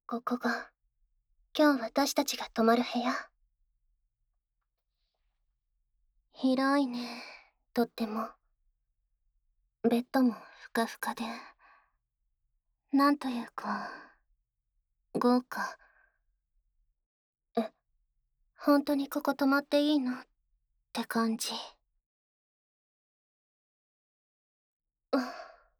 ここが、今日私たちが泊まる部屋。広いね、とっても。ベッドもふかふかで、なんというか、豪華。え、本当にここ泊まっていいのって感じ。うん。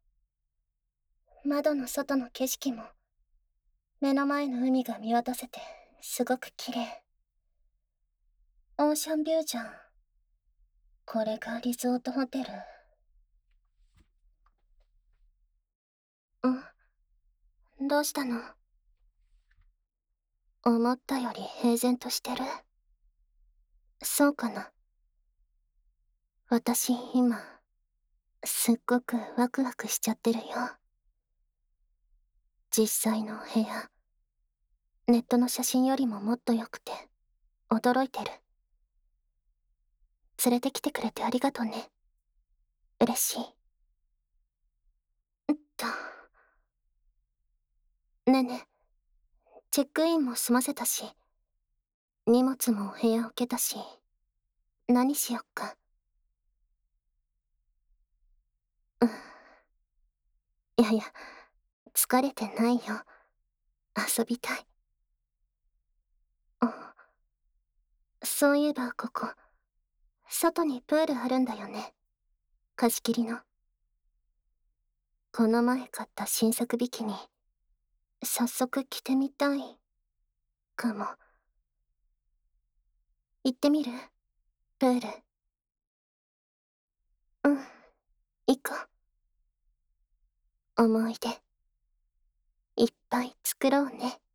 窓の外の景色も、目の前の海が見渡せて、すごく綺麗。オーシャンビューじゃん。これがリゾートホテル。どうしたの？思ったより平然としてる。そうかな。私、今、すっごくワクワクしちゃってるよ。実際の部屋、ネットの写真よりももっと良くて、驚いてる。連れてきてくれてありがとね。嬉しい。と。ねえねえ、チェックインも済ませたし、荷物も部屋置けたし、何しよっか。うん。いやいや、疲れてないよ。遊びたい。うん。そういえばここ、外にプールあるんだよね。貸し切りの。この前買った新作ビキニ、早速着てみたい。かも。行ってみる？プール。うん、行こう。思い出、いっぱい作ろうね。